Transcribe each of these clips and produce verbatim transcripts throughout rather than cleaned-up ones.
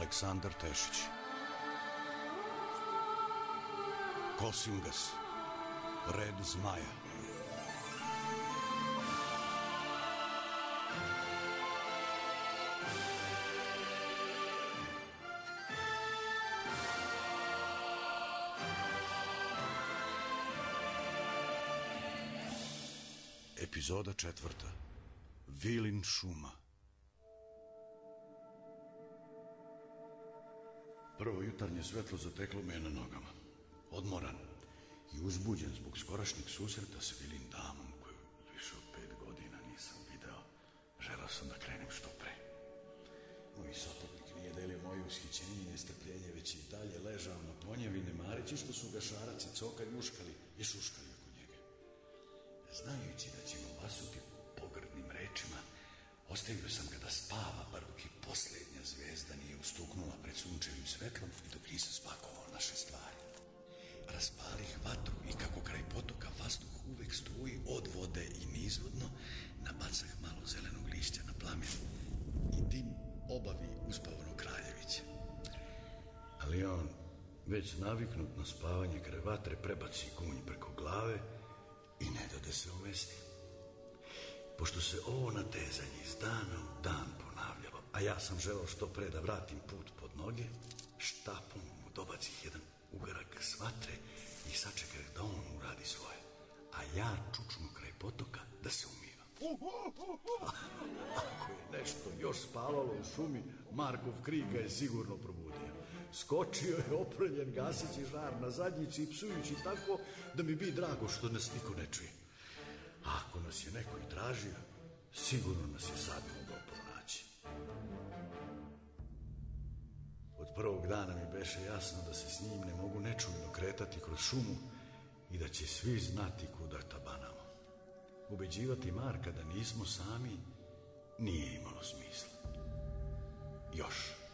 Aleksandar Tešić. Kosingas, red zmaja. Epizoda četvrta. Vilin šuma. Prvo jutarnje svetlo zateklo me na nogama. Odmoran i uzbuđen zbog skorašnjeg susreta s Vilin damom koju više od pet godina nisam video. Želeo sam da krenem što pre. Moj sopotnik nije delio moje ushićenje i nestrpljenje, već i dalje ležao na ponjevi, ne mareći što su ga šarac i coka ljuškali i šuškali oko njega. Znajući da će mu vasuti pogrdnim rečima, ostavio sam ga da spava, bar dok i posljednja zvezda nije ustuknula pred sunčevim svetlom i dok nisam spakovao naše stvari. Raspalih vatru i kako kraj potoka vazduh uvek struji od vode i nizvodno, nabacah malo zelenog lišća na plamen i dim obavi uspavano Kraljeviće. Ali on, već naviknut na spavanje kraj vatre, prebaci gunj preko glave i ne da da se umesti. Pošto se ovo natezanje iz dana u dan ponavljalo, a ja sam želeo što pre da vratim put pod noge, štapom mu dobacih jedan ugarak s vatre i sačekah da on uradi svoje, a ja čučnu kraj potoka da se umivam. Ako je nešto još spavalo u šumi, Markov krik ga je sigurno probudio. Skočio je oprljen gaseći žar na zadnjici i psujući tako da mi bi drago što nas niko ne čuje. A ako nas je neko i tražio, sigurno nas je sad mogao pronaći. Od prvog dana mi beše jasno da se s njim ne mogu nečujno kretati kroz šumu i da će svi znati kuda tabanamo. Ubeđivati Marka da nismo sami nije imalo smisla. Još.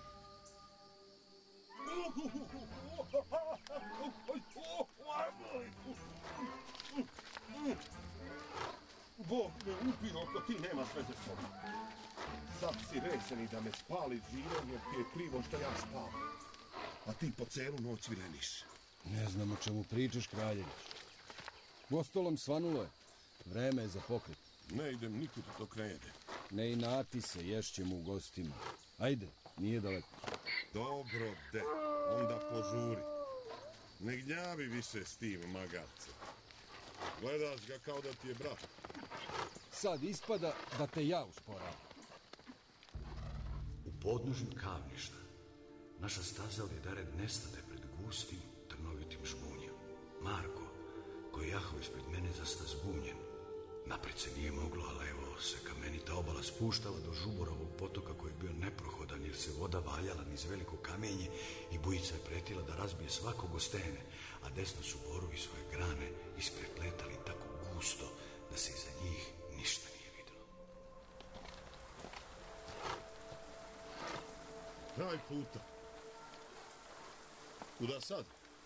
Bog me ubio ako ti nemaš veze s sobom. Sad si resen da me spali živom jer ti je krivo što ja spavam. A ti po celu noć vileniš. Ne znam o čemu pričaš, Kraljević. Gostolom svanulo je. Vreme je za pokret. Ne idem nikud dok ne jede. Ne inati se, ješćemo u gostima. Ajde, nije daleko. Dobro, de, onda požuri. Ne gnjavi više s tim magarcem. Gledaš ga kao da ti je brat. Sad ispada da te ja usporavam. U podnožju Kavništa naša staza od jedared nestade pred gustim, trnovitim žbunjem. Marko, koji je jahao ispred mene, zasta zbunjen. Napred se nije moglo, ali evo se kamenita obala spuštala do Žuborovog potoka koji je bio neprohodan jer se voda valjala niz veliko kamenje i bujica je pretila da razbije svakog o stene, a desno su borovi svoje grane isprepletali tako gusto da se iza njih ništa nije videlo. Kraj puta. Kuda sad?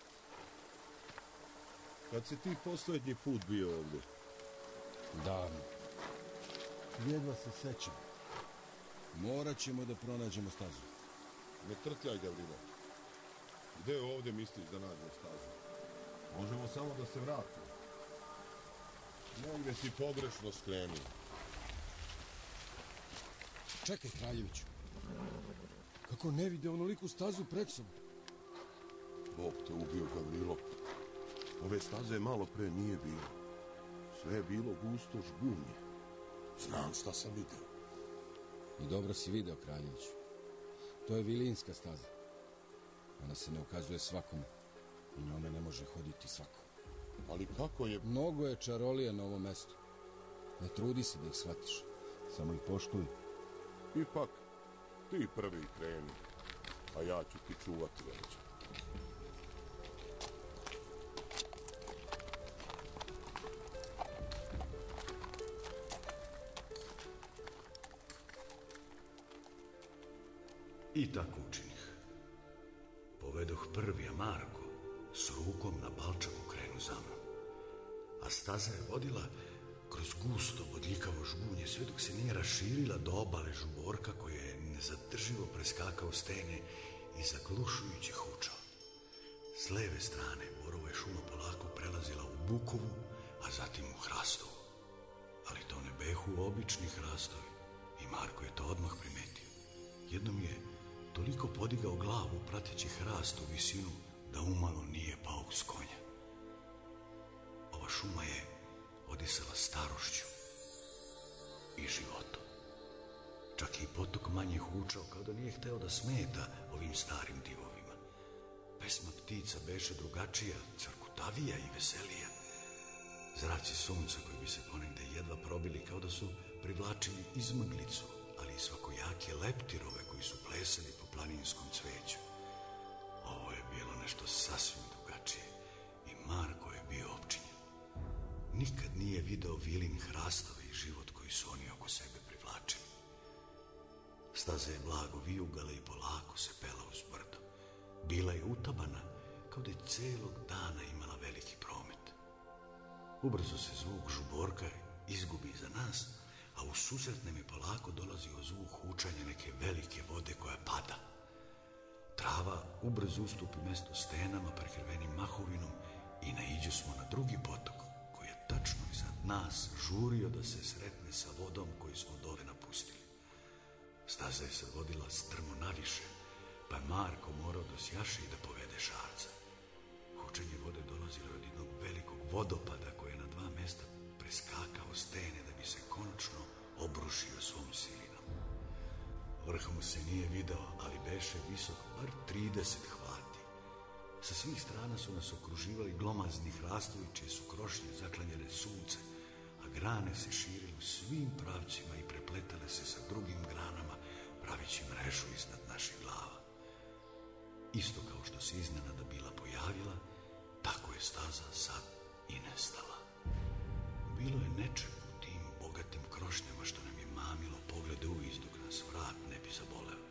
Kad si ti posljednji put bio ovdje? Davno. Jedva se sećam. Morat ćemo da pronađemo stazu. Ne trtljaj, Gavrilo. Gde ovdje misliš da nađemo stazu? Možemo samo da se vratimo. Negdje si pogrešno skrenuo. Čekaj, Kraljeviću. Kako ne vide onoliku stazu pred sobom? Bog te ubio, Gavrilo. Ove staze malo pre nije bilo. Sve je bilo gusto žbunje. Znam šta sam vidio. I dobro si video, Kraljević. To je Vilinska staza. Ona se ne ukazuje svakome i njome ne može hoditi svako. Ali kako je... Mnogo je čarolija na ovom mestu. Ne trudi se da ih shvatiš. Samo ih poštuj. Ipak, ti prvi kreni, a ja ću ti čuvati leđa. I tako učinih. Povedoh prvi, a Marko s rukom na balčaku krenu za mnom. A staza je vodila kroz gusto bodljikavo žbunje sve dok se nije raširila do obale Žuborka koja je nezadrživo preskakao stene i zaglušujuće hučao. S leve strane borova je šuma polako prelazila u bukovu, a zatim u hrastovu. Ali to ne behu obični hrastovi i Marko je to odmah primetio. Jednom je toliko podigao glavu prateći hrast u visinu da umalo nije pao s konja. Ova šuma je odisala starošću i životom. Čak i potok manje hučao, kao da nije hteo da smeta ovim starim divovima. Pesma ptica beše drugačija, crkutavija i veselija. Zraci sunca koji bi se ponegde jedva probili, kao da su privlačili izmaglicu, ali i svakojake leptirove koji su plesali po planinskom cveću. Ovo je bilo nešto sasvim drugačije i Marko je bio opčinjen. Nikad nije video vilin hrastove i život koji su oni oko sebe privlačili. Staza je blago vijugala i polako se pela uz brdo. Bila je utabana, kao da je celog dana imala veliki promet. Ubrzo se zvuk žuborka izgubi iza nas, a u susret nam je polako dolazio zvuk hučanja neke velike vode koja pada. Trava ubrzo ustupi mesto stenama prekrvenim mahovinom i naiđu smo na drugi potok, koji je tačno iznad nas žurio da se sretne sa vodom koju smo dole napustili. Staza je se vodila strmo naviše, pa je Marko morao da sjaše i da povede šarca. Hučenje vode dolazilo od jednog velikog vodopada koji je na dva mesta preskakao stene da bi se konačno obrušio svom silinom. Vrh mu se nije video, ali beše visok bar trideset hvati. Sa svih strana su nas okruživali glomazni hrastovi čije su krošnje zaklanjale sunce, a grane se širile u svim pravcima i prepletale se sa drugim granama, pravići mrežu iznad naših glava. Isto kao što se iznenada bila pojavila, tako je staza sad i nestala. Bilo je nečeg u tim bogatim krošnjama što nam je mamilo poglede uviz dok nas vrat ne bi zaboleo.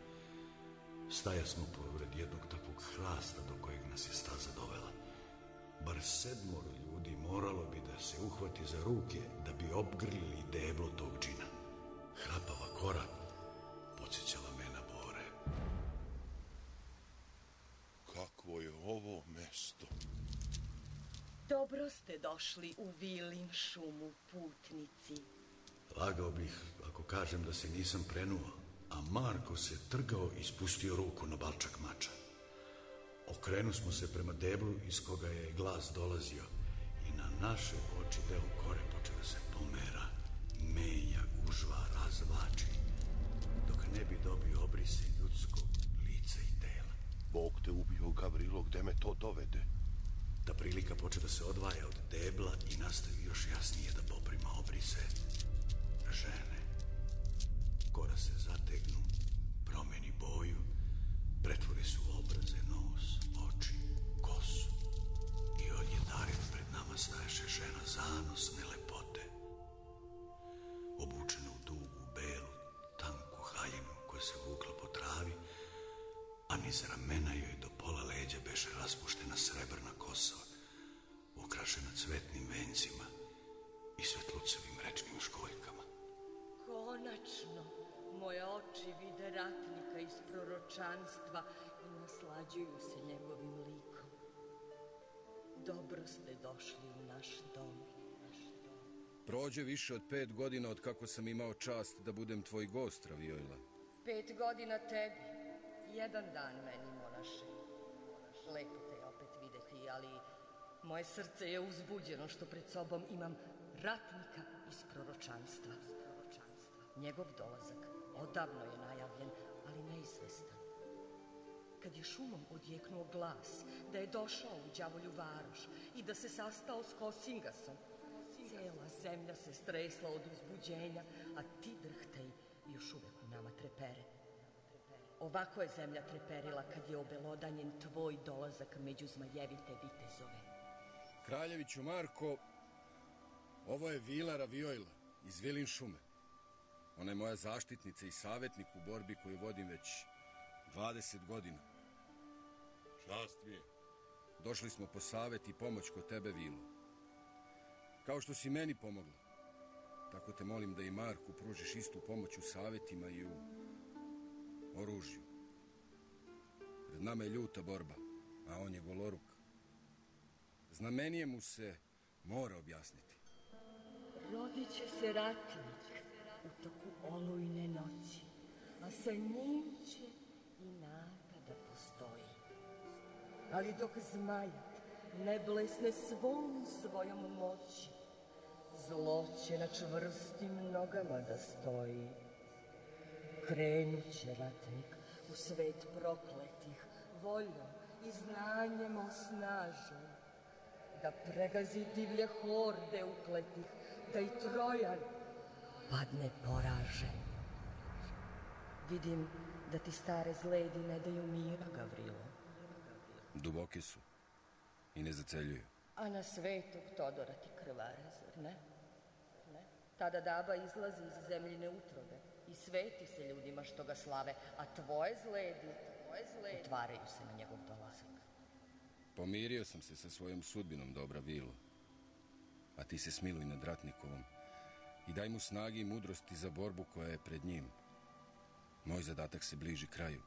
Staja smo pored jednog takvog hrasta do kojeg nas je staza dovela. Bar sedmoro ljudi moralo bi da se uhvati za ruke da bi obgrlili deblo tog džina. Hrapava kora podsjećala me na bore. Kakvo je ovo mesto? Dobro ste došli u Vilin šumu, putnici. Lagao bih ako kažem da se nisam prenuo, a Marko se trgao i spustio ruku na balčak mača. Okrenu smo se prema deblu iz koga je glas dolazio i na naše oči deo kore poče da se pomera, menja, gužva, razvlači, dok ne bi dobio obrise ljudskog lica i tela. Bog te ubio, Gavrilo, gde me to dovede? Ta prilika poče da se odvaja od debla i nastavi još jasnije da poprima obrise žene. Kora se zategnu, promeni boju, pretvori se u obraze, nos, oči, kosu i odjedared pred nama staješe žena zanosne lepote. Obučena u dugu, belu, tanku haljinu koja se vukla po travi, a niz ramena joj do pola leđa beše raspuštena srebrna kosa, ukrašena cvetnim vencima i svetlucevim rečnim školjkama. Konačno, moje oči vide ratnika iz proročanstva i naslađuju se njegovim likom. Dobro ste došli u naš dom. Prođe više od pet godina od kako sam imao čast da budem tvoj gost, Ravijojla. Pet godina tebi, jedan dan meni, monaše. Lepo te je opet videti, ali moje srce je uzbuđeno što pred sobom imam ratnika iz proročanstva. Njegov dolazak odavno je najavljen, ali neizvestan. Kad je šumom odjeknuo glas da je došao u đavolju varoš i da se sastao s Kosingasom, cijela zemlja se stresla od uzbuđenja, a ti drhtej još uvek u nama trepere. Ovako je zemlja treperila kad je obelodanjen tvoj dolazak među zmajevite vitezove. Kraljeviću Marko, ovo je Vila Ravijojla iz Vilin šume. Ona je moja zaštitnica i savjetnik u borbi koju vodim već dvadeset godina. Čast mi je. Došli smo po savjet i pomoć kod tebe, Vilo. Kao što si meni pomogla, tako te molim da i Marku pružiš istu pomoć u savjetima i u oružju. Pred nama je ljuta borba, a on je goloruk. Znamenije mu se mora objasniti. Rodit će se ratnik u toku olujne noći, a sa njim će i nada da postoji. Ali dok zmajat ne blesne svom svojom moći, zlo će na čvrstim nogama da stoji. Krenut će ratnik u svet prokletih, voljom i znanjem osnažen, da pregazi divlje horde ukletih, da i Trojan padne poražen. Vidim da ti stare zledi ne daju mira, Gavrilo. Duboki su i ne zaceljuju. A na svetog Todora ti krvare, zar ne? Ne? Tada Daba izlazi iz zemljine utrobe i sveti se ljudima što ga slave, a tvoje zledi, tvoje zledi otvaraju se na njegov dolazak. Pomirio sam se sa svojom sudbinom, dobra Vilo. A ti se smiluj nad ratnikovom i daj mu snagi i mudrosti za borbu koja je pred njim. Moj zadatak se bliži kraju,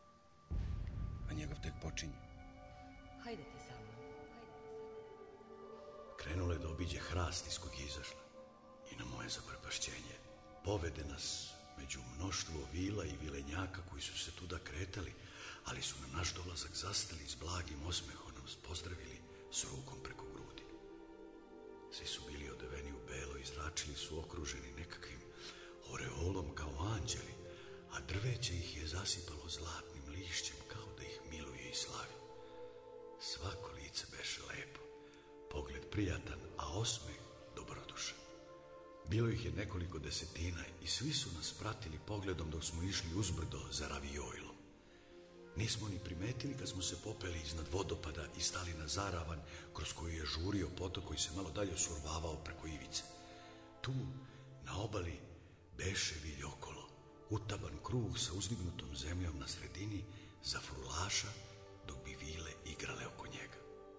a njegov tek počinje. Hajde ti sa mnom, hajde. Krenula je da obiđe hrast iz kog je izašla i na moje zaprepašćenje povede nas među mnoštvo vila i vilenjaka koji su se tuda kretali, ali su na naš dolazak zastali s blagim osmehom, nas pozdravili s rukom preko grudi. Svi su bili odeveni u belo i zračili su okruženi nekakvim oreolom kao anđeli, a drveće ih je zasipalo zlatnim lišćem kao da ih miluje i slavi. Svako lice beše lepo, pogled prijatan, a osmeh dobrodušan. Bilo ih je nekoliko desetina i svi su nas pratili pogledom dok smo išli uzbrdo za Ravijojlom. Nismo ni primetili kad smo se popeli iznad vodopada i stali na zaravan kroz koju je žurio potok koji se malo dalje survavao preko ivice. Tu, na obali, beše vilj okolo, utaban krug sa uzdignutom zemljom na sredini za frulaša, dok bi vile igrale oko njega.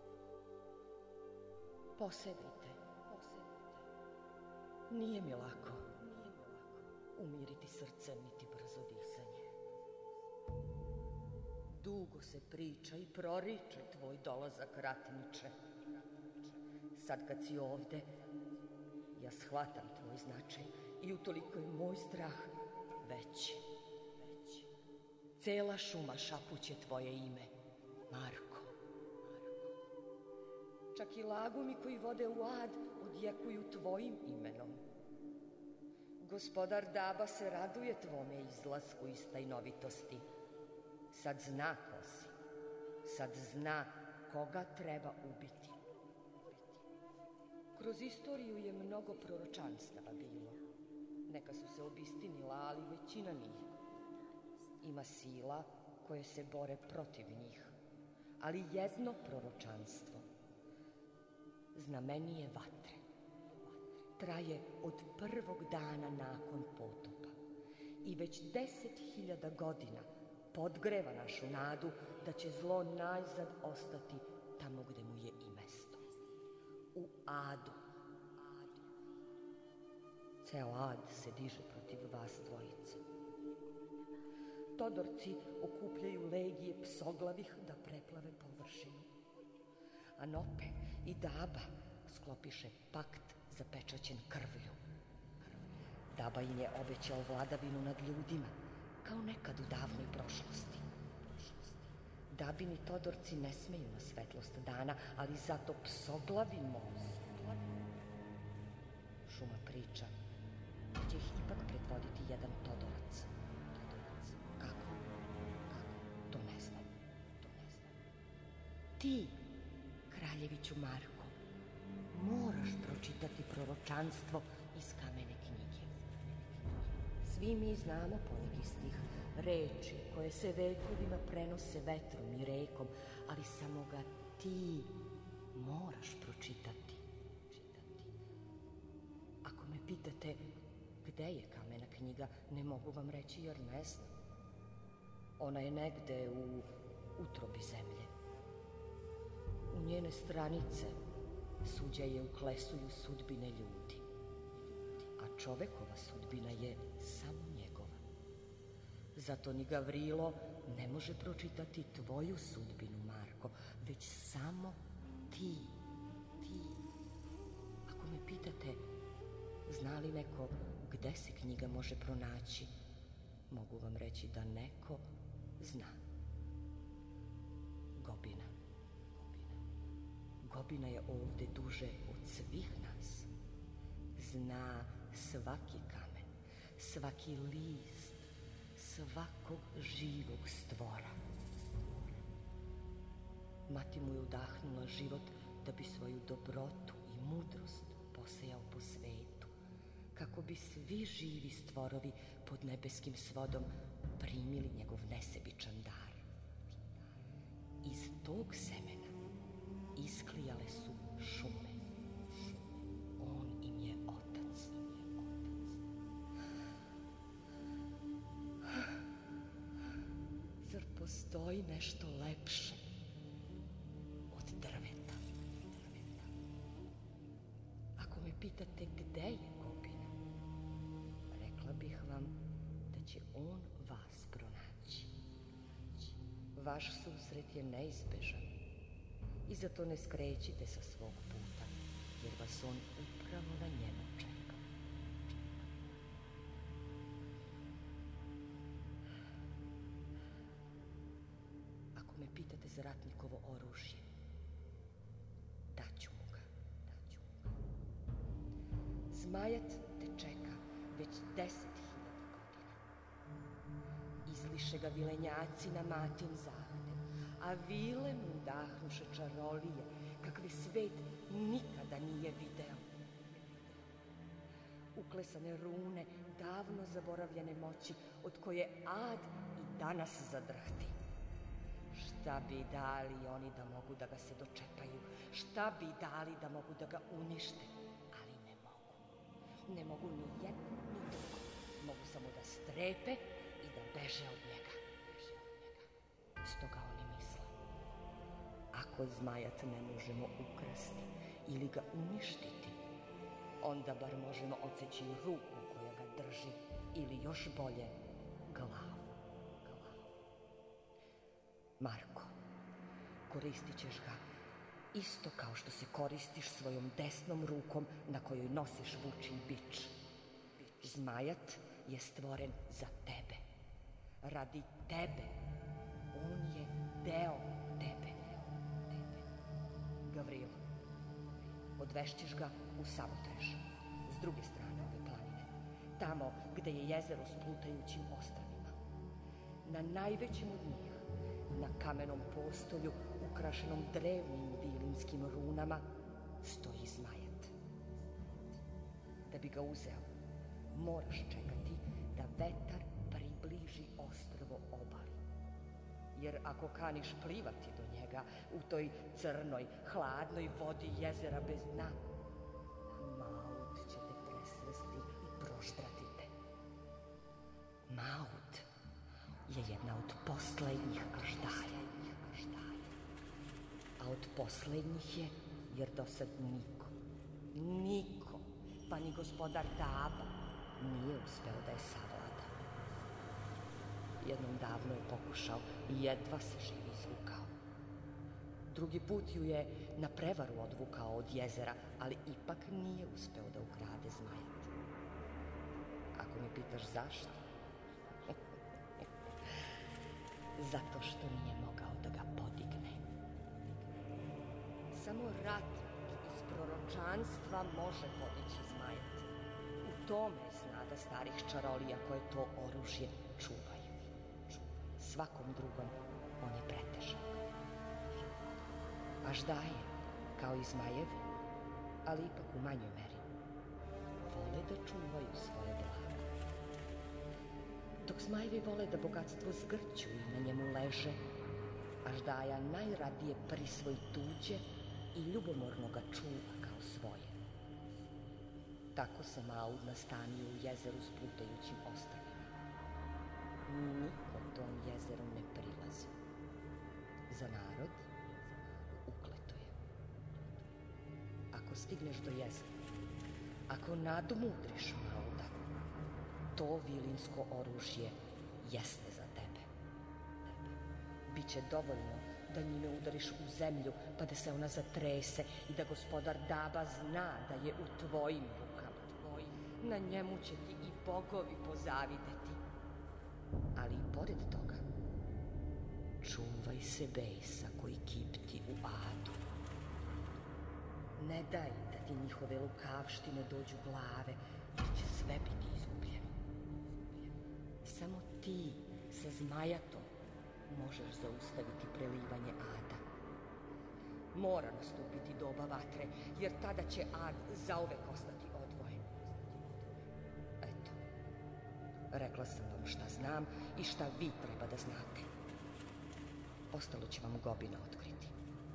Posedite, posedite. Nije mi lako, nije mi lako umiriti srce niti brzo disanje. Dugo se priča i proriče tvoj dolazak, ratniče. Sad kad si ovde, ja shvatam tvoj značaj i utoliko je moj strah veći. veći. Cela šuma šapuće tvoje ime, Marko. Čak i lagumi koji vode u ad odjekuju tvojim imenom. Gospodar Daba se raduje tvome izlasku iz tajnovitosti. Sad zna ko si. Sad zna koga treba ubiti. Kroz istoriju je mnogo proročanstava bilo. Neka su se obistinila, ali većina nije. Ima sila koje se bore protiv njih. Ali jedno proročanstvo znamenije vatre. Traje od prvog dana nakon potopa i već deset hiljada godina podgreva našu nadu da će zlo najzad ostati tamo gde mu je i mesto. U adu. Ceo ad se diže protiv vas dvojice. Todorci okupljaju legije psoglavih da preplave površinu. Anope i Daba sklopiše pakt zapečaćen krvlju. Daba im je obećao vladavinu nad ljudima, kao nekad u davnoj prošlosti. Dabini Todorci ne smeju na svetlost dana, ali zato psoglavi most. Šuma priča da će ih ipak predvoditi jedan Todorac. Todorac. Kako? Kako? To ne znam. To ne znam. Ti, kraljeviću Marko, moraš pročitati proročanstvo iz kamene knjige. Svi mi znamo poneki stih, reči koje se vekovima prenose vetrom i rekom, ali samo ga ti moraš pročitati. Ako me pitate gde je kamena knjiga, ne mogu vam reći jer ne znam. Ona je negde u utrobi zemlje. U njene stranice suđaje uklesuju sudbine ljudi, a čovekova sudbina je samo njegova. Zato ni Gavrilo ne može pročitati tvoju sudbinu, Marko, već samo ti, ti. Ako me pitate, zna li neko gde se knjiga može pronaći, mogu vam reći da neko zna. Gobina. Gobina je ovde duže od svih nas. Zna svaki kamen, svaki list, svakog živog stvora. Mati mu je udahnula život da bi svoju dobrotu i mudrost posejao po svetu, kako bi svi živi stvorovi pod nebeskim svodom primili njegov nesebičan dar. Iz tog semena isklijale su šume. On im je otac. Zar postoji nešto lepše od drveta? Ako me pitate gde je Gobina, rekla bih vam da će on vas pronaći. Vaš susret je neizbežan i zato ne skrećite sa svog puta, jer vas on upravo na njemu čeka. Ako me pitate za ratnikovo oružje, daću mu ga, daću mu ga. Zmajat te čeka već deset hiljada godina. Izliše ga vilenjaci na matin zahtev, a vile mu udahnuše čarolije, kakve svet nikada nije video. Uklesane rune davno zaboravljene moći, od koje Ad i danas zadrhti. Šta bi dali oni da mogu da ga se dočepaju? Šta bi dali da mogu da ga unište? Ali ne mogu. Ne mogu ni jedno, ni drugo. Mogu samo da strepe i da beže od njega. Stoga oni misle, ako Zmajat ne možemo ukrasti ili ga uništiti, onda bar možemo odseći ruku koja ga drži ili još bolje, glavu. Marko, koristit ćeš ga isto kao što se koristiš svojom desnom rukom na kojoj nosiš vučin bič. Zmajat je stvoren za tebe, radi tebe. On je deo tebe. Gavrilo, odvešćeš ga u Savotež, s druge strane ove planine, tamo gde je jezero s plutajućim ostrvima. Na najvećem od njih, na kamenom postolju ukrašenom drevnim vilinskim runama, stoji Zmajat. Da bi ga uzeo, moraš čekati da vetar približi ostrvo obali. Jer ako kaniš plivati do njega u toj crnoj, hladnoj vodi jezera bez dna, Maut će te presresti i proštrati te. Maut je jedna od poslednjih aždaja. A od poslednjih je, jer do sad niko, niko, pa ni gospodar Daba, nije uspeo da je savlada. Jednom davno je pokušao i jedva se živi izvukao. Drugi put ju je na prevaru odvukao od jezera, ali ipak nije uspeo da ukrade Zmajat. Ako me pitaš zašto? Zato što nije mogao da ga podigne. Samo ratnik iz proročanstva može podići Zmajat. U tome je snaga starih čarolija koje to oružje čuvaju. Svakom drugom on je pretežak. Aždaje, kao i zmajevi, ali ipak u manjoj meri, vole da čuvaju svoje blago. Dok zmajevi vole da bogatstvo zgrću i na njemu leže, aždaja najradije prisvoji tuđe i ljubomorno ga čuva kao svoje. Tako se Maud nastanio u jezeru s plutajućim ostrvima. Niko tom jezeru ne prilazi. Za narod ukleto je. Ako stigneš do jezera, ako nadmudriš Mauda, to vilinsko oružje jeste za tebe. Biće dovoljno da njime udariš u zemlju, pa da se ona zatrese i da gospodar Daba zna da je u tvojim rukama. Na njemu će ti i bogovi pozavideti. Ali i pored toga, čuvaj se bejsa koji kipti u adu. Ne daj da ti njihove lukavštine dođu glave, jer će sve biti izgubljeno. Samo ti sa zmajatom možeš zaustaviti prelivanje ada. Mora nastupiti doba vatre, jer tada će ad zauvek ostati odvojen. Eto, rekla sam vam šta znam i šta vi treba da znate. Ostalo će vam Gobina otkriti.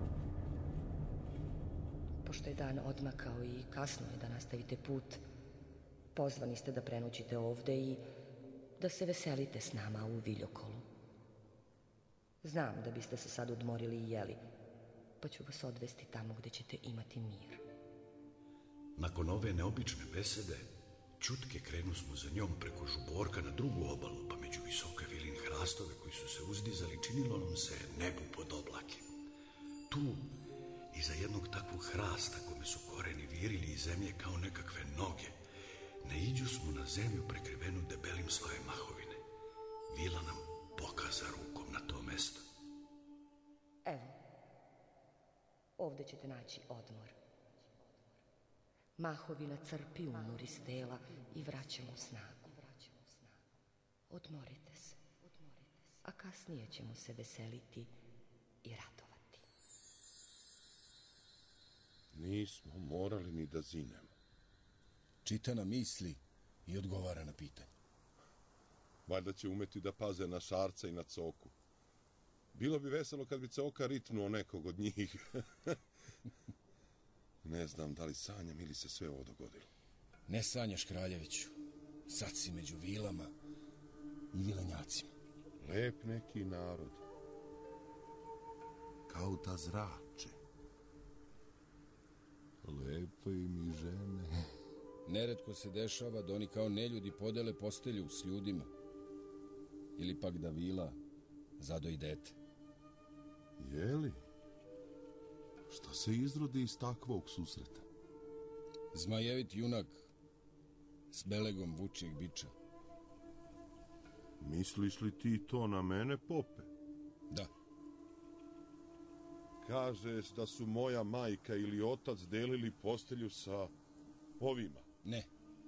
Pošto je dan odmakao i kasno je da nastavite put, pozvani ste da prenoćite ovde i da se veselite s nama u Viljokolu. Znam da biste se sad odmorili i jeli, pa ću vas odvesti tamo gde ćete imati mir. Nakon ove neobične besede, čutke krenu smo za njom preko žuborka na drugu obalu, pa među visoke vilin hrastove koji su se uzdizali, činilo nam se nebu pod oblake. Tu, iza jednog takvog hrasta kome su koreni virili iz zemlje kao nekakve noge, naiđu smo na zemlju prekrivenu debelim slojem mahovine. Vila nam pokaza rukom na to mesto. Evo, ovde ćete naći odmor. Mahovina crpi umor iz tela i vraća mu snagu. Odmorite se, a kasnije ćemo se veseliti i radovati. Nismo morali ni da zinemo. Čita na misli i odgovara na pitanje. Valjda će umeti da paze na Šarca i na Coku. Bilo bi veselo kad bi Coka ritnuo nekog od njih. Ne znam da li sanjam ili se sve ovo dogodilo. Ne sanjaš, kraljeviću. Sad si među vilama i vilenjacima. Lep neki narod. Kao da zrače. Lepo im i žene. Neretko se dešava da oni kao neljudi podele postelju s ljudima. Ili pak da vila zadoji dete. Jeli? Šta se izrodi iz takvog susreta? Zmajevit junak s belegom vučijeg biča. Misliš li ti to na mene, pope? Da. Kažeš da su moja majka ili otac delili postelju sa ovima? Ne.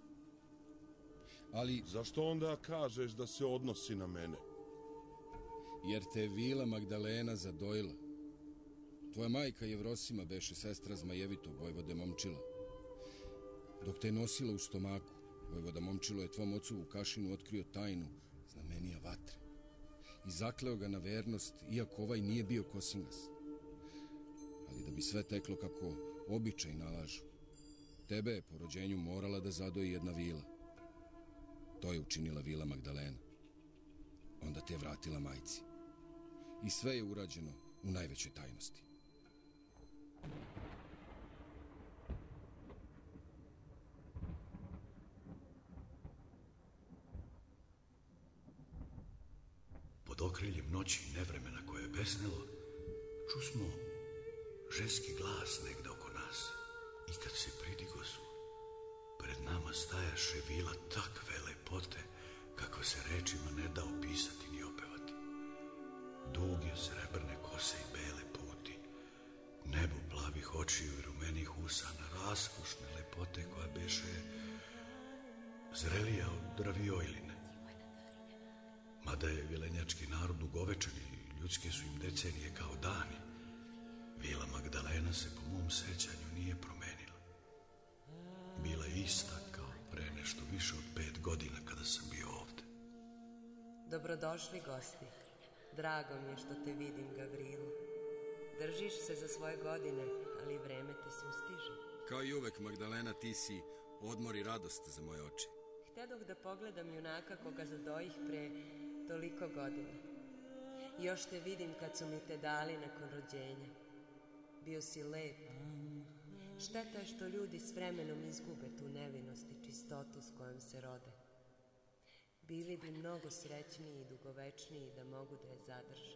Ali... Zašto onda kažeš da se odnosi na mene? Jer te je vila Magdalena zadojila. Tvoja majka Jevrosima beše sestra Zmajevitog, vojvode Momčila. Dok te je nosila u stomaku, vojvoda Momčilo je tvom ocu u Kašinu otkrio tajnu znamenija vatre i zakleo ga na vernost, iako ovaj nije bio Kosingas. Ali da bi sve teklo kako običaj nalažu, tebe je po rođenju morala da zadoji jedna vila. To je učinila vila Magdalena. Onda te je vratila majci. I sve je urađeno u najvećoj tajnosti. Pod okriljem noći i nevremena koje je besnelo, čusmo ženski glas negde oko nas. I kad se pridigosu, pred nama stajaše vila takve lepote, kako se rečima ne da opisati ni opevati. Duge srebrne kose i bele puti, nebo plavih očiju i rumenih usana, raskošne lepote koja beše zrelija od ravijojline. Mada je vilenjački narod dugovečan i ljudske su im decenije kao dani, vila Magdalena se po mom sećanju nije promenila. Bila je ista kao pre nešto više od pet godina kada sam bio ovde. Dobrodošli, gosti. Drago mi je što te vidim, Gavrilo. Držiš se za svoje godine, ali vreme te sustiže. Kao i uvek, Magdalena, ti si odmor i radost za moje oči. Htedoh da pogledam junaka koga zadojih pre toliko godina. Još te vidim kad su mi te dali nakon rođenja. Bio si lep. Šteta je što ljudi s vremenom izgube tu nevinost i čistotu s kojom se rode. bili bi mnogo srećniji i dugovečniji da mogu da je zadržu.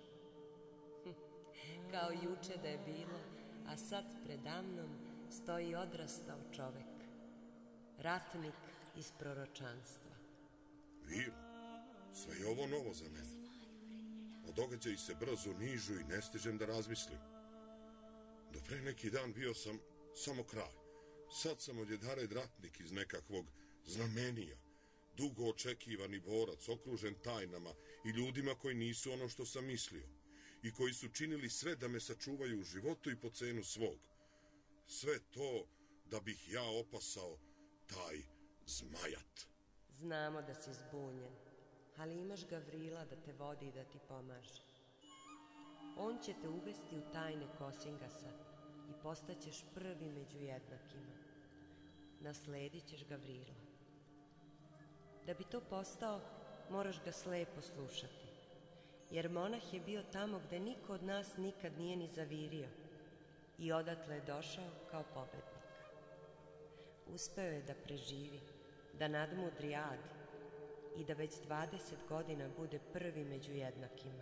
Kao juče da je bilo, a sad predamnom stoji odrastao čovek, ratnik iz proročanstva. Vila, sve je ovo novo za mene. A događaji se brzo nižu i ne stižem da razmislim. Do pre neki dan bio sam samo kralj. Sad sam odjedared ratnik iz nekakvog znamenija. Dugo očekivani borac, okružen tajnama i ljudima koji nisu ono što sam mislio. I koji su činili sve da me sačuvaju u životu i po cenu svog. Sve to da bih ja opasao taj zmajat. Znamo da si zbunjen, ali imaš Gavrila da te vodi i da ti pomaže. On će te uvesti u tajne Kosingasa i postaćeš prvi među jednakima. Nasledit ćeš Gavrila. Da bi to postao, moraš ga slepo slušati, jer monah je bio tamo gde niko od nas nikad nije ni zavirio i odatle je došao kao pobednik. Uspeo je da preživi, da nadmudri Ad i da već dvadeset godina bude prvi među jednakima.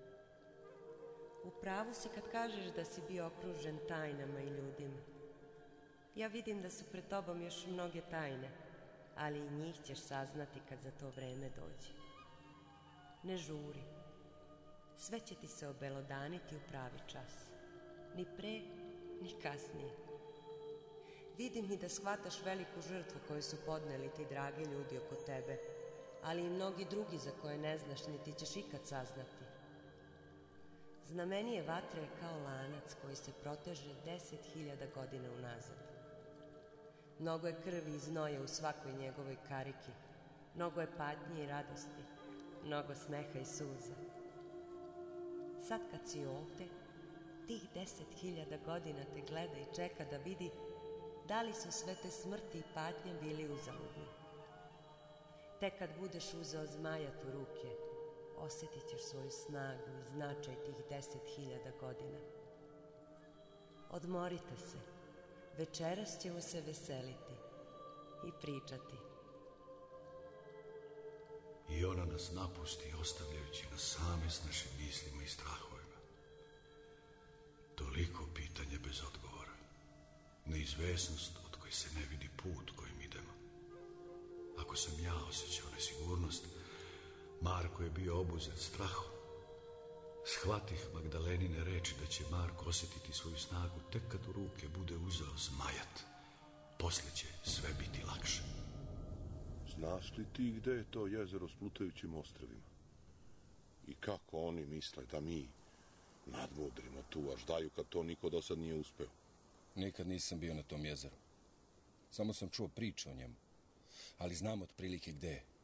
U pravu si kad kažeš da si bio okružen tajnama i ljudima. Ja vidim da su pred tobom još mnoge tajne, ali i njih ćeš saznati kad za to vreme dođe. Ne žuri. Sve će ti se obelodaniti u pravi čas. Ni pre, ni kasnije. Vidim i da shvataš veliku žrtvu koju su podneli ti dragi ljudi oko tebe, ali i mnogi drugi za koje ne znaš niti ćeš ikad saznati. Znamenije vatre je kao lanac koji se proteže deset hiljada godina unazad. Mnogo je krvi i znoja u svakoj njegovoj kariki, mnogo je patnje i radosti, mnogo smeha i suza. Sad kad si ovde, tih deset hiljada godina te gleda i čeka da vidi da li su sve te smrti i patnje bili uzaludni. Tek kad budeš uzeo zmajat u ruke, osjetit ćeš svoju snagu i značaj tih deset hiljada godina. Odmorite se, večeras ćemo se veseliti i pričati. I ona nas napusti, ostavljajući nas same s našim mislima i strahovima. Toliko pitanja bez odgovora. Neizvesnost od koje se ne vidi put kojim idemo. Ako sam ja osjećao nesigurnost, Marko je bio obuzet strahom. Shvatih Magdalenine reči da će Marko osjetiti svoju snagu tek kad u ruke bude uzeo zmajat. Posle će sve biti lakše. Znaš li ti gde je to jezero s plutajućim ostrvima? I kako oni misle da mi nadmudrimo tu Aždaju kad to niko do sad nije uspeo? Nikad nisam bio na tom jezeru. Samo sam čuo priče o njemu. Ali znam otprilike gde je.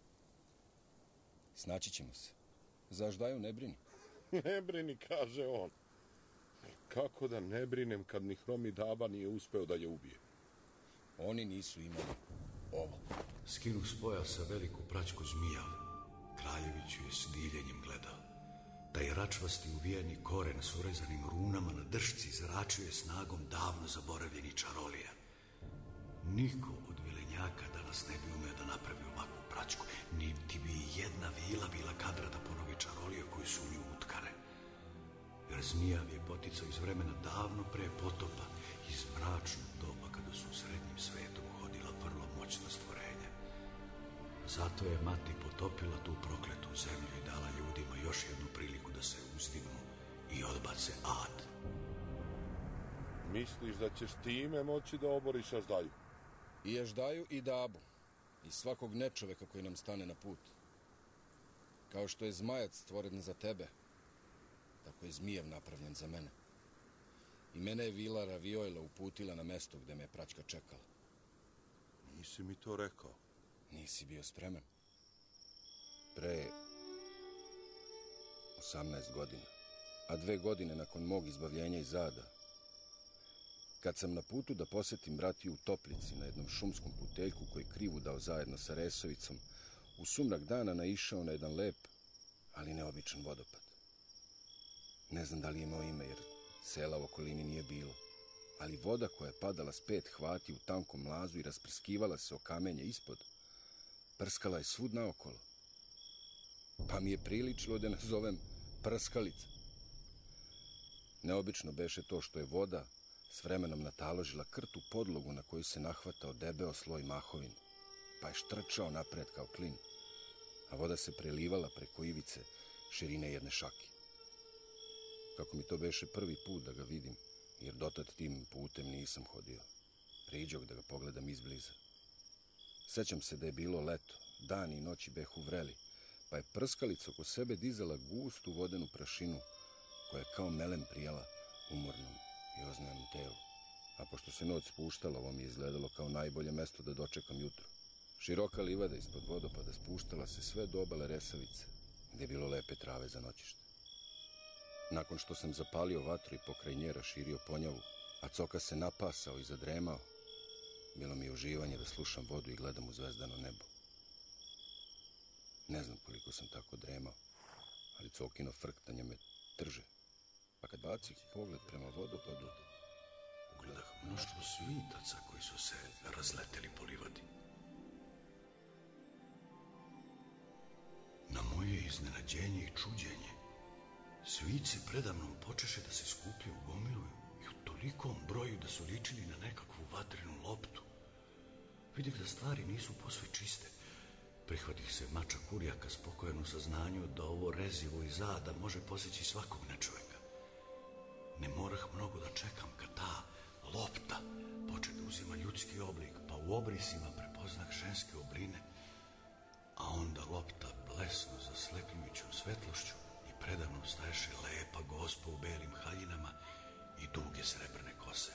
Snaći ćemo se. Za Aždaju ne brini. Ne brini, kaže on. Kako da ne brinem kad ni Hromi Daba nije uspeo da je ubije? Oni nisu imali ovo. Skinuh s pojasa veliku praćku zmijav. Kraljević ju je s divljenjem gledao. Taj račvasti uvijeni koren s urezanim runama na dršci zračuje snagom davno zaboravljeni čarolija. Niko od vilenjaka danas ne bi umeo da napravi ovakvu praćku, niti bi jedna vila bila kadra da ponovi čarolije koji su u nju utkane. Jer zmijav je poticao iz vremena davno pre potopa, iz mračnog doba kada su u srednjim svetom hodila vrlo moćna stvorenja. Zato je mati potopila tu prokletu zemlju i dala ljudima još jednu priliku da se uzdignu i odbace Ad. Misliš da ćeš time moći da oboriš Aždaju? I Aždaju i Dabu. I svakog nečoveka koji nam stane na put. Kao što je zmajac stvoren za tebe, tako je zmijev napravljen za mene. I mene je vila Ravijojla uputila na mesto gde me je praćka čekala. Nisi mi to rekao. Nisi bio spreman. Pre osamnaest godina, a dve godine nakon mog izbavljenja iz Ada, kad sam na putu da posetim bratiju u Toplici na jednom šumskom puteljku koji krivu dao zajedno sa Resovicom, u sumrak dana naišao na jedan lep, ali neobičan vodopad. Ne znam da li je imao ime, jer sela u okolini nije bilo, ali voda koja je padala s pet hvati u tankom lazu i rasprskivala se o kamenje ispod, prskala je svud naokolo pa mi je priličilo da nazovem prskalica. Neobično beše to što je voda s vremenom nataložila krtu podlogu na koju se nahvatao debeo sloj mahovin, pa je štrčao napred kao klin, a voda se prelivala preko ivice širine jedne šake. Kako mi to beše prvi put da ga vidim, jer dotad tim putem nisam hodio. Priđog da ga pogledam izbliza. Sećam se da je bilo leto, dani i noći behu vreli, pa je prskalica oko sebe dizala gustu vodenu prašinu, koja je kao melem prijala umornom i oznojenom telu. A pošto se noć spuštala, ovo mi je izgledalo kao najbolje mesto da dočekam jutro. Široka livada ispod vodopada spuštala se sve do obale Resavice, gde je bilo lepe trave za noćište. Nakon što sam zapalio vatru i pokraj nje raširio ponjavu, a Coka se napasao i zadremao, bilo mi je uživanje da slušam vodu i gledam u zvezdano nebo. Ne znam koliko sam tako dremao, ali Cokino frktanje me trže. Pa kad bacih pogled prema vodopadu, ugledah mnoštvo svitaca koji su se razleteli po livadi. Na moje iznenađenje i čuđenje, svici predamnom počeše da se skuplju, gomiluju i u tolikom broju da su ličili na nekakvu vatrenu loptu. Vidih da stvari nisu posve čiste. Prihvatih se mača kurijaka spokojeno u saznanju da ovo rezivo iz zada može poseći svakog nečoveka. Ne morah mnogo da čekam kad ta lopta poče da uzima ljudski oblik, pa u obrisima prepoznah ženske obline, a onda lopta blesno zaslepljujućom svetlošću i predavnom staješe lepa gospa u belim haljinama i duge srebrne kose.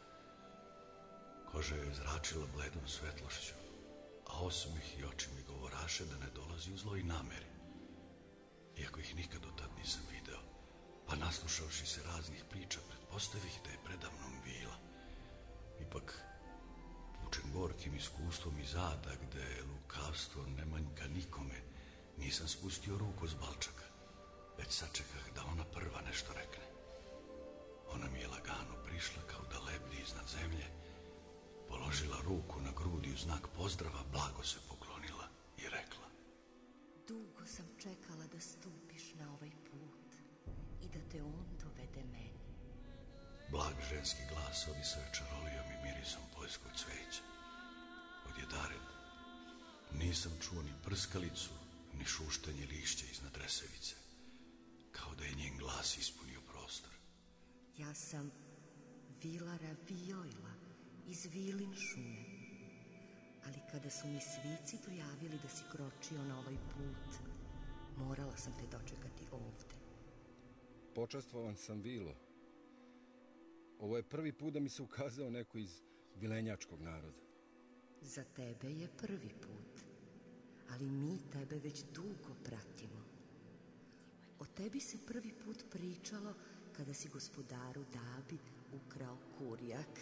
Koža joj zračila bledom svetlošću, a osmih i oči mi govoraše da ne dolazi u zloj nameri. Iako ih nikad do tad nisam video, pa naslušavši se raznih priča, pretpostavih da je predavnom vila. Ipak, učen gorkim iskustvom iz zada, gde lukavstvo ne manjka nikome, nisam spustio ruku s balčaka, već sačekah da ona prva nešto rekne. Ona mi je lagano prišla kao da lebdi iznad zemlje, položila ruku na grudi u znak pozdrava, blago se poklonila i rekla: Dugo sam čekala da stupiš na ovaj put i da te on dovede meni. Blag ženski glas obisao je čarolijom i mirisom poljskog cveća. Odjedared nisam čuo ni prskalicu, ni šuštanje lišća iznad Resavice, kao da je njen glas ispunio prostor. Ja sam Vilara Vijojla iz Vilin šume, ali kada su mi svici dojavili da si kročio na ovaj put, morala sam te dočekati ovde. Počastvovan sam, Vilo. Ovo je prvi put da mi se ukazao neko iz vilenjačkog naroda. Za tebe je prvi put, ali mi tebe već dugo pratimo. O tebi se prvi put pričalo kada si gospodaru Dabi ukrao kurijak.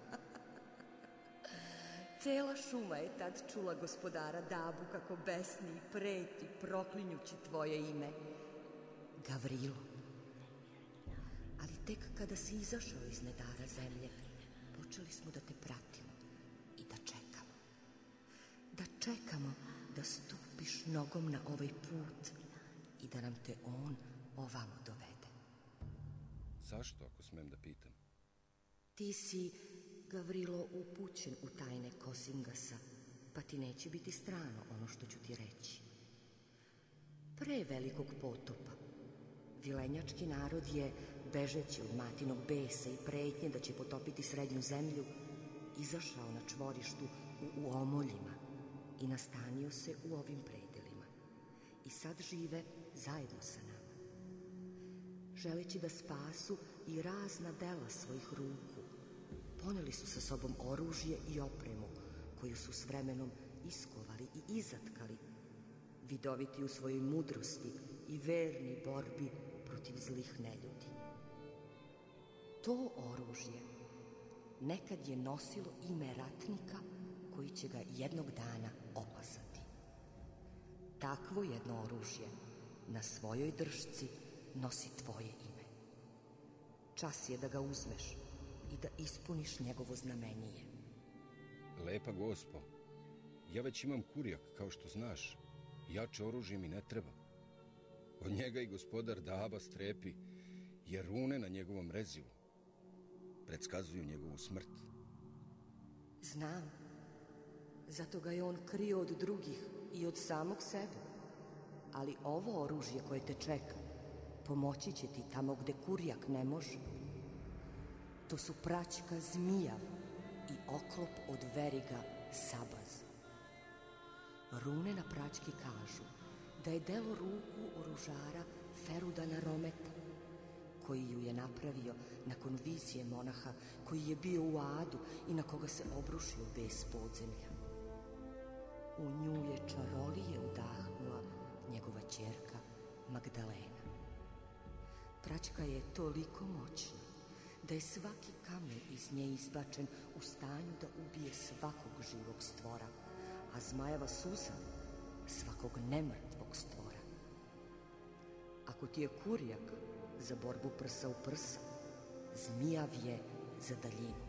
Cela šuma je tad čula gospodara Dabu kako besni i preti, proklinjući tvoje ime, Gavrilo. Ali tek kada si izašao iz nedara zemlje, počeli smo da te pratimo i da čekamo. Da čekamo da stupiš nogom na ovaj put i da nam te on ovamo dovede. Zašto, ako smem da pitam? Ti si, Gavrilo, upućen u tajne Kosingasa, pa ti neće biti strano ono što ću ti reći. Pre velikog potopa, vilenjački narod je, bežeći od matinog besa i pretnje da će potopiti srednju zemlju, izašao na čvorištu u Uomoljima i nastanio se u ovim predelima. I sad žive zajedno sa nama. Želeći da spasu i razna dela svojih ruku, poneli su sa sobom oružje i opremu koju su s vremenom iskovali i izatkali, vidoviti u svojoj mudrosti i verni borbi protiv zlih neljudi. To oružje nekad je nosilo ime ratnika koji će ga jednog dana opasati. Takvo jedno oružje na svojoj držci nosi tvoje ime. Čas je da ga uzmeš i da ispuniš njegovo znamenje. Lepa gospo, ja već imam kurijak, kao što znaš. Jače oružje mi ne treba. Od njega i gospodar Daba strepi, jer rune na njegovom rezivu predskazuju njegovu smrt. Znam. Zato ga je on krio od drugih i od samog sebe. Ali ovo oružje koje te čeka pomoći će ti tamo gde kurjak ne može. To su praćka zmijav i oklop od veriga sabaz. Rune na praćki kažu da je delo ruku oružara Ferudana Rometa, koji ju je napravio nakon vizije monaha koji je bio u Adu i na koga se obrušio bes podzemlja. U nju je čarolije udahnula njegova ćerka Magdalena. Praćka je toliko moćna da je svaki kamen iz nje izbačen u stanju da ubije svakog živog stvora, a zmajeva suza svakog nemrtvog stvora. Ako ti je kurjak za borbu prsa u prsa, zmijav je za daljinu.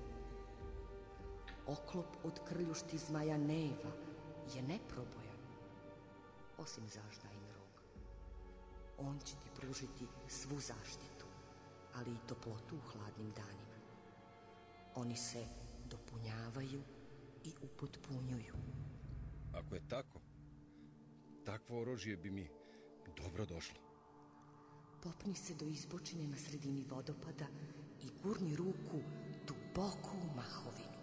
Oklop od krljušti zmaja Neva je neprobojan, osim zaždajni rog. On će ti pružiti svu zaštitu, ali i toplotu u hladnim danima. Oni se dopunjavaju i upotpunjuju. Ako je tako, takvo oružje bi mi dobro došlo. Popni se do izbočine na sredini vodopada i gurni ruku duboko u mahovinu.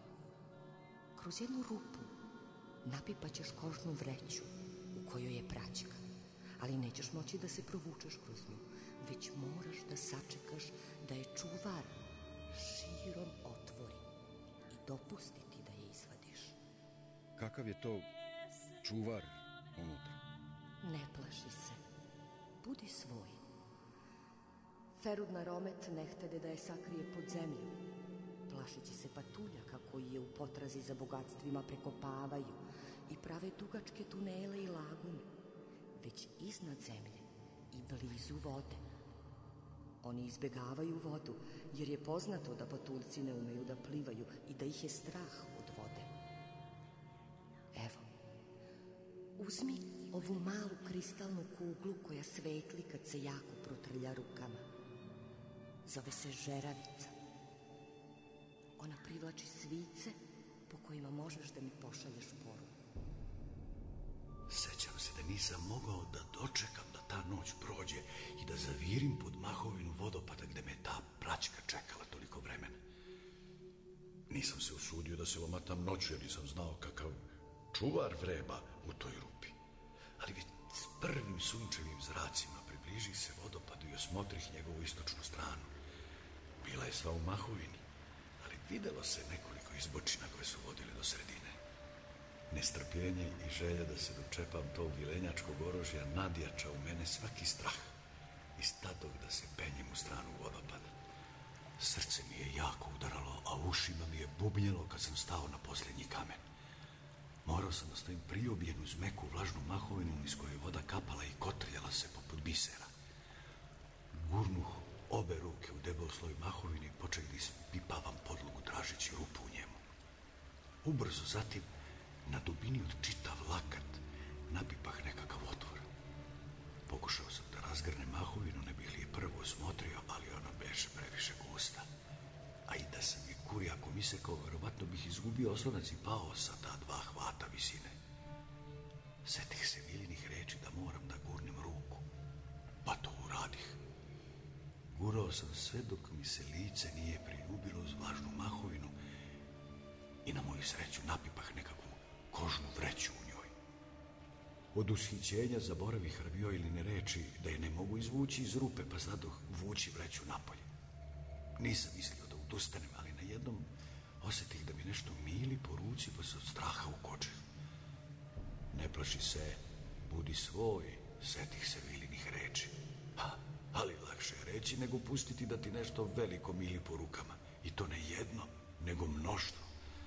Kroz jednu rupu napipaćeš kožnu vreću u kojoj je praćka, ali nećeš moći da se provučeš kroz nju, već moraš da sačekaš da je čuvar širom otvori i dopustiti da je izvadiš. Kakav je to čuvar unutra? Ne plaši se. Budi svoj. Ferud na Romet ne htede da je sakrije pod zemlju. Plašići se patuljaka koji je u potrazi za bogatstvima prekopavaju i prave dugačke tunele i lagune, već iznad zemlje i blizu vode. Oni izbegavaju vodu, jer je poznato da patuljci ne umeju da plivaju i da ih je strah od vode. Evo, uzmi ovu malu kristalnu kuglu koja svetli kad se jako protrlja rukama. Zove se žeravica. Ona privlači svice po kojima možeš da mi pošalješ poruku. Sećam se da nisam mogao da dočekam da ta noć prođe i da zavirim pod mahovinu vodopada gde me ta praćka čekala toliko vremena. Nisam se usudio da se omatam noću jer nisam znao kakav čuvar vreba u toj rupi. Ali već s prvim sunčevim zracima približih se vodopadu i osmotrih njegovu istočnu stranu. Bila je sva u mahovini, ali videlo se nekoliko izbočina koje su vodile do sredine. Nestrpljenje i želja da se dočepam tog vilenjačkog oružja nadjača u mene svaki strah i stadog da se penjem u stranu vodopada. Srce mi je jako udaralo, a ušima mi je bubnjelo kad sam stao na posljednji kamen. Morao sam da stojim priobljen uz meku vlažnu mahovinu iz koje je voda kapala i kotrljala se poput bisera. Gurnuh obe ruke u debel sloj mahovine i počeli da ispipavam podlogu tražeći rupu u njemu. Ubrzo zatim, na dubini od čitav lakat, napipah nekakav otvor. Pokušao sam da razgrnem mahovinu, ne bih li je prvo osmotrio, ali ona beše previše gusta. A i da sam je kurjakom isekao, verovatno bih izgubio oslonac i pao sa ta dva hvata visine. Setih se Vilinih reči da moram da gurnem ruku, pa to uradih. Gurao sam sve dok mi se lice nije priljubilo uz vlažnu mahovinu i na moju sreću napipah nekakvu kožnu vreću u njoj. Od ushićenja zaboravih Ravioiline reči da je ne mogu izvući iz rupe, pa zadoh vući vreću napolje. Nisam mislio da odustanem, ali na jednom osetih da mi nešto mili po ruci, pa se od straha ukočio. Ne plaši se, budi svoj, setih se Vilinih reči. Ha, ali lakše je reći nego pustiti da ti nešto veliko mili po rukama. I to ne jedno, nego mnoštvo.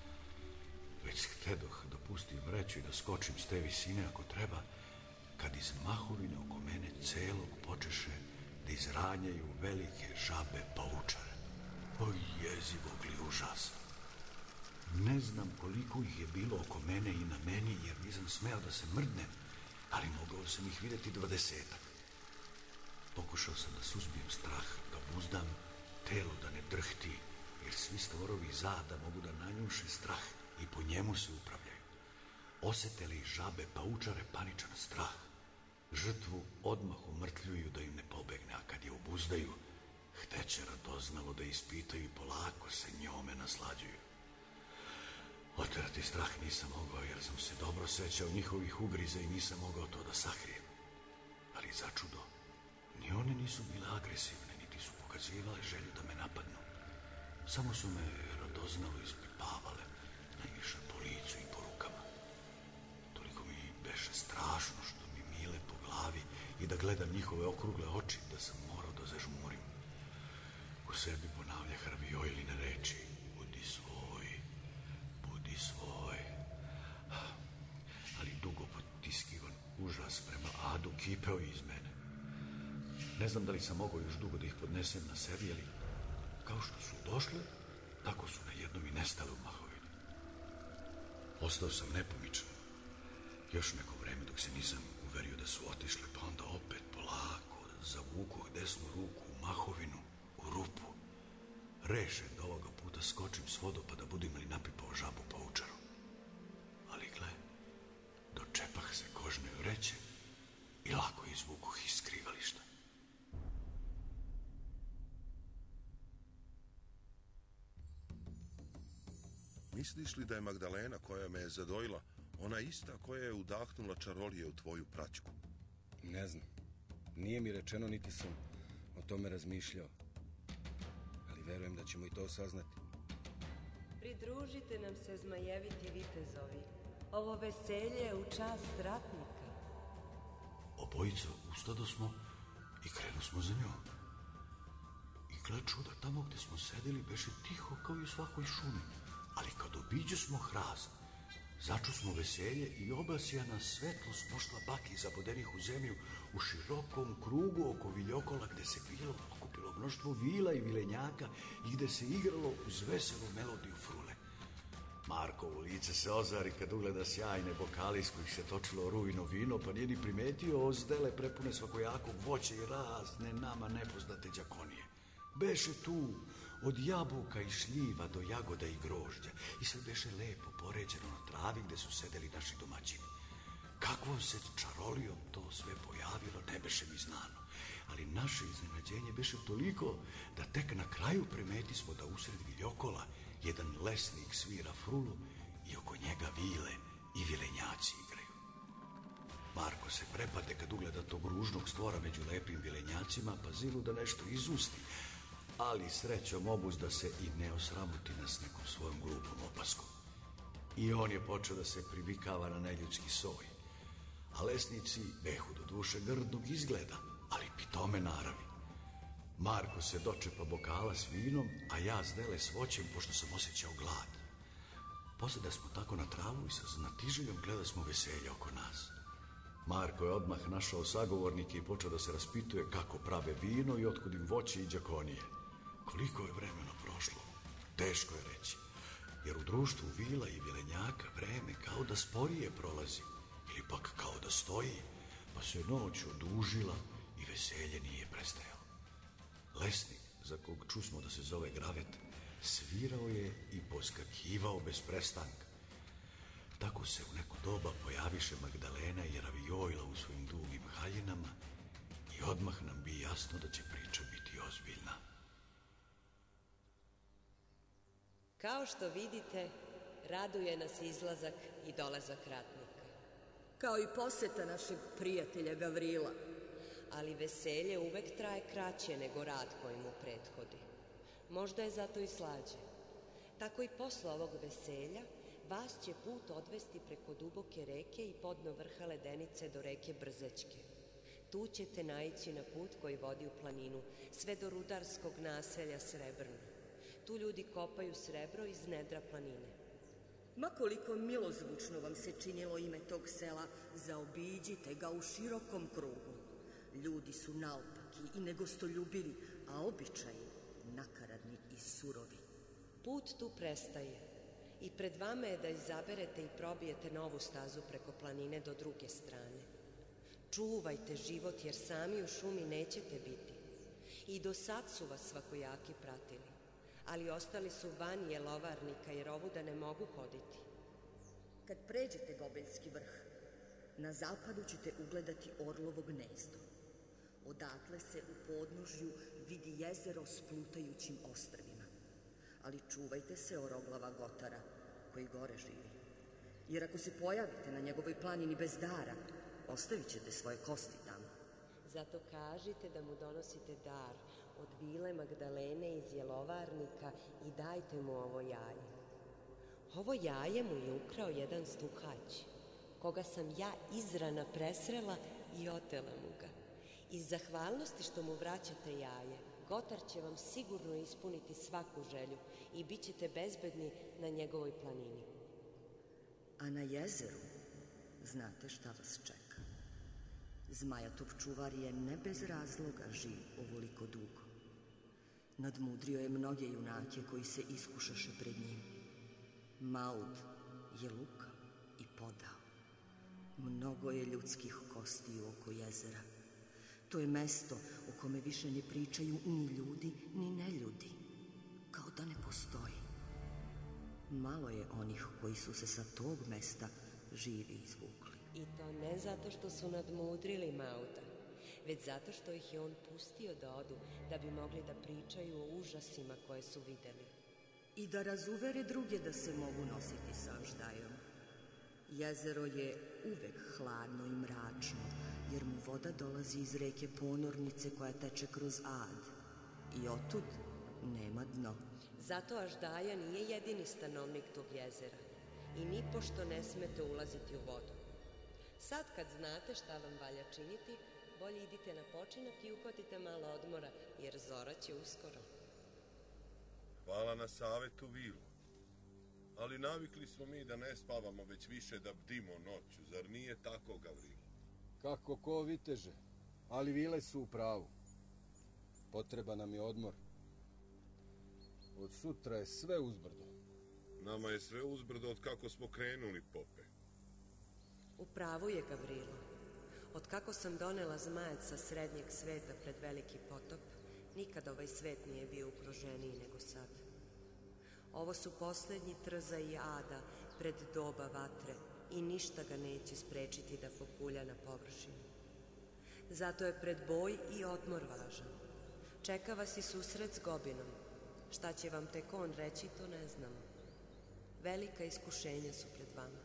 Već htedoh da pustim vreću i da skočim s te visine ako treba, kad iz mahovine oko mene celog počeše da izranjaju velike žabe paučare. O jezivog li užasa! Ne znam koliko ih je bilo oko mene i na meni, jer nisam smeo da se mrdnem, ali mogao sam ih vidjeti dvadesetak. Pokušao sam da suzbijem strah, da obuzdam telo da ne drhti, jer svi stvorovi zada mogu da nanjuše strah i po njemu se upravljaju. Osete li žabe, paučare, paničan strah, žrtvu odmah umrtljuju da im ne pobegne, a kad je obuzdaju, hdeće radoznalo da ispitaju i polako se njome naslađuju. Oterati strah nisam mogao, jer sam se dobro sećao njihovih ugriza i nisam mogao to da sakrijem. Ali začudo, ni one nisu bile agresivne, niti su pokazivale želju da me napadnu. Samo su me radoznalo ispipavale, najviše po licu i po rukama. Toliko mi beše strašno što mi mile po glavi i da gledam njihove okrugle oči, da sam morao da zažmurim. U sebi ponavljah Ravioiline reči: budi svoj, budi svoj. Ali dugo potiskivan užas prema adu kipeo iz mene. Ne znam da li sam mogao još dugo da ih podnesem na sebi, ali kao što su došle, tako su na jednom i nestale u mahovini. Ostao sam nepomičan. Još neko vreme dok se nisam uverio da su otišle, pa onda opet polako zavukuh desnu ruku u mahovinu, u rupu. Rešen da ovoga puta skočim s vodopada da budem li napipao žabu paučaru. Ali gle, dočepah se kožne vreće i lako izvukuh iz skrivališta. Misliš li da je Magdalena koja me je zadojila ona ista koja je udahnula čarolije u tvoju praćku? Ne znam. Nije mi rečeno, niti sam o tome razmišljao. Ali verujem da ćemo i to saznati. Pridružite nam se, zmajeviti vitezovi. Ovo veselje je u čast ratnika. Obojica ustadosmo i krenusmo za njom. I gle čuda, tamo gde smo sedeli beše tiho kao i u svakoj šumi. Ali kad obiđosmo hrast, začusmo veselje i obasjana svetlost pošla baki zabodenih u zemlju u širokom krugu oko viljokola gde se bilo okupilo mnoštvo vila i vilenjaka i gde se igralo uz veselu melodiju frule. Markovo lice se ozari kad ugleda sjajne bokale iz kojih se točilo rujno vino, pa nije ni primetio ozdele prepune svakojakog voća i razne nama nepoznate đakonije. Beše tu od jabuka i šljiva do jagoda i grožđa i sve beše lepo poređeno na travi gde su sedeli naši domaćini. Kakvom se čarolijom to sve pojavilo ne beše mi znano, ali naše iznenađenje beše toliko da tek na kraju primetismo da usred viljokola jedan lesnik svira frulu i oko njega vile i vilenjaci igraju. Marko se prepade kad ugleda tog ružnog stvora među lepim vilenjacima, pa zilu da nešto izusti, ali srećom obuzda se i ne osramuti nas nekom svojom glupom opaskom. I on je počeo da se privikava na neljudski soj. A lesnici behu do duše grdnog izgleda, ali pitome naravi. Marko se dočepa bokala s vinom, a ja zdele s voćem, pošto sam osjećao glad. Posle da smo tako na travu i sa znatiželjom gleda smo veselja oko nas. Marko je odmah našao sagovornike i počeo da se raspituje kako prave vino i otkud im voće i đakonije. Koliko je vremena prošlo, teško je reći, jer u društvu vila i vilenjaka vreme kao da sporije prolazi, ili pak kao da stoji, pa se noć odužila i veselje nije prestajalo. Lesnik, za kog čusmo da se zove Gravet, svirao je i poskakivao bez prestanka. Tako se u neko doba pojaviše Magdalena i Ravioila u svojim dugim haljinama i odmah nam bi jasno da će priča biti ozbiljna. Kao što vidite, raduje nas izlazak i dolazak ratnika. Kao i poseta našeg prijatelja Gavrila. Ali veselje uvek traje kraće nego rad koji mu prethodi. Možda je zato i slađe. Tako i posle ovog veselja vas će put odvesti preko duboke reke i podno vrha ledenice do reke Brzećke. Tu ćete naići na put koji vodi u planinu, sve do rudarskog naselja Srebrno. Tu ljudi kopaju srebro iz nedra planine. Ma koliko milozvučno vam se činilo ime tog sela, zaobiđite ga u širokom krugu. Ljudi su naopaki i negostoljubivi, a običaji nakaradni i surovi. Put tu prestaje i pred vama je da izaberete i probijete novu stazu preko planine do druge strane. Čuvajte život jer sami u šumi nećete biti. I do sad su vas svakojaki pratili, ali ostali su van jelovarnika jer ovuda ne mogu hoditi. Kad pređete Gobeljski vrh, na zapadu ćete ugledati Orlovo gnezdo. Odatle se u podnožju vidi jezero s plutajućim ostrvima. Ali čuvajte se Oroglava Gotara, koji gore živi. Jer ako se pojavite na njegovoj planini bez dara, ostavit ćete svoje kosti tamo. Zato kažite da mu donosite dar od vile Magdalene iz jelovarnika i dajte mu ovo jaje. Ovo jaje mu je ukrao jedan stuhać, koga sam ja izrana presrela i otela mu ga. Iz zahvalnosti što mu vraćate jaje, Gotar će vam sigurno ispuniti svaku želju i bit ćete bezbedni na njegovoj planini. A na jezeru znate šta vas čeka. Zmajatov čuvar je ne bez razloga živ ovoliko dugo. Nadmudrio je mnoge junake koji se iskušaše pred njim. Maud je luka i podao. Mnogo je ljudskih kostiju oko jezera. To je mesto u kome više ne pričaju ni ljudi, ni neljudi. Kao da ne postoji. Malo je onih koji su se sa tog mesta živi izvukli. I to ne zato što su nadmudrili Mauda, već zato što ih je on pustio da odu, da bi mogli da pričaju o užasima koje su videli. I da razuvere druge da se mogu nositi sa Aždajom. Jezero je uvek hladno i mračno, jer mu voda dolazi iz reke Ponornice koja teče kroz Ad. I otud nema dno. Zato Aždaja nije jedini stanovnik tog jezera i nipošto ne smete ulaziti u vodu. Sad kad znate šta vam valja činiti, bolje idite na počinak i uhvatite malo odmora, jer zora će uskoro. Hvala na savetu, Vilo. Ali navikli smo mi da ne spavamo, već više da bdimo noću. Zar nije tako, Gavrilo? Kako ko viteže, ali vile su u pravu. Potreba nam je odmor. Od sutra je sve uzbrdo. Nama je sve uzbrdo od kako smo krenuli, pope. U pravu je Gavrilo. Od kako sam donela zmajac sa srednjeg sveta pred veliki potop, nikad ovaj svet nije bio ugroženiji nego sad. Ovo su poslednji trza i ada pred doba vatre i ništa ga neće sprečiti da pokulja na površinu. Zato je pred boj i odmor važan. Čeka vas i susret s Gobinom. Šta će vam tek on reći, to ne znamo. Velika iskušenja su pred vama.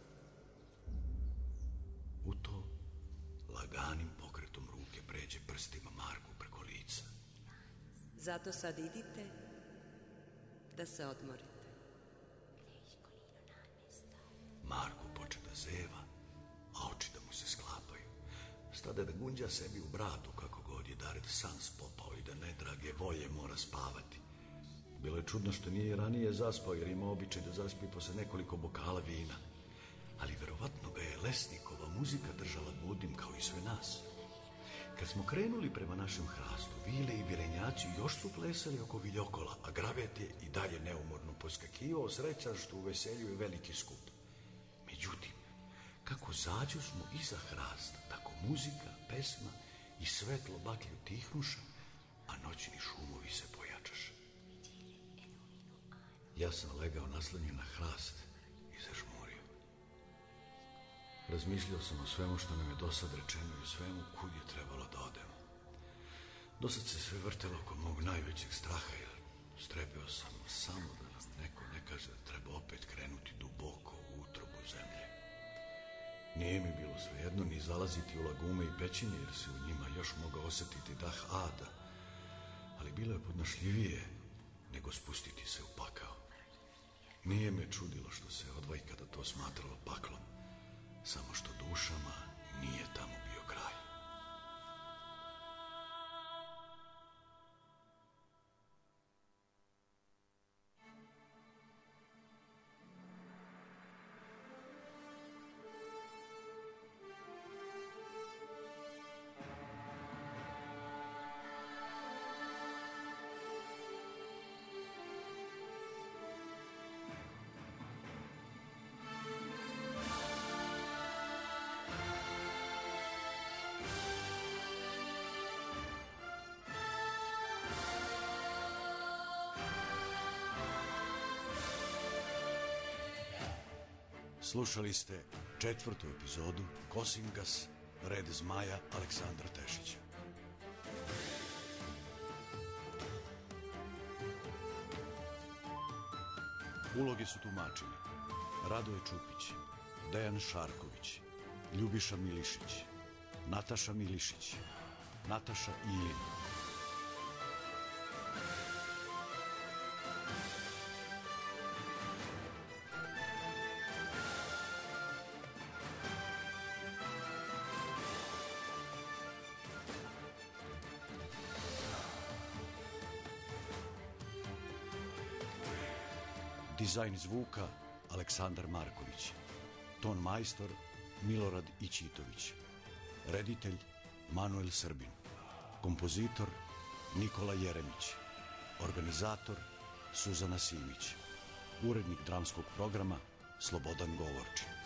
U to laganim pokretom ruke pređe prstima Marku preko lica. Zato sad idite da se odmorite. Marko poče da zeva, a oči da mu se sklapaju. Stade da gunđa sebi u bradu kako god je Dared san spopao i da nedrage volje mora spavati. Bilo je čudno što nije ranije zaspao jer ima običaj da zaspi posle nekoliko bokala vina. Ali verovatno ga je Lesnikova muzika držala budnim kao i sve nas. Kad smo krenuli prema našem hrastu, vile i virenjaci još su plesali oko viljokola, a gravet je i dalje neumorno poskakivao, srećan što uveseljuje veliki skup. Međutim, kako zađu smo iza hrasta, tako muzika, pesma i svetlo baklje utihnuša, a noćni šumovi se pojačaše. Ja sam legao naslanjen na hrast i zažmurio. Razmišljao sam o svemu što nam je do sad rečeno i o svemu kud je trebalo da odemo. Dosad se sve vrtelo oko mog najvećeg straha, jer strepeo sam samo da nam neko ne kaže da treba opet krenuti duboko u utrobu zemlje. Nije mi bilo svejedno ni zalaziti u lagume i pećine, jer se u njima još mogao osetiti dah ada, ali bilo je podnošljivije nego spustiti se u pakao. Nije me čudilo što se odvajkada to smatralo paklom, samo što dušama nije tamo bio kraj. Slušali ste četvrtu epizodu Kosingas, Red zmaja Aleksandra Tešića. Uloge su tumačili Radoje Čupić, Dejan Šarković, Ljubiša Milišić, Nataša Milišić, Nataša Ilin. Dizajn zvuka Aleksandar Marković. Ton majstor Milorad Ićitović. Reditelj Manuel Srbin. Kompozitor Nikola Jeremić. Organizator Suzana Simić. Urednik dramskog programa Slobodan Govorčin.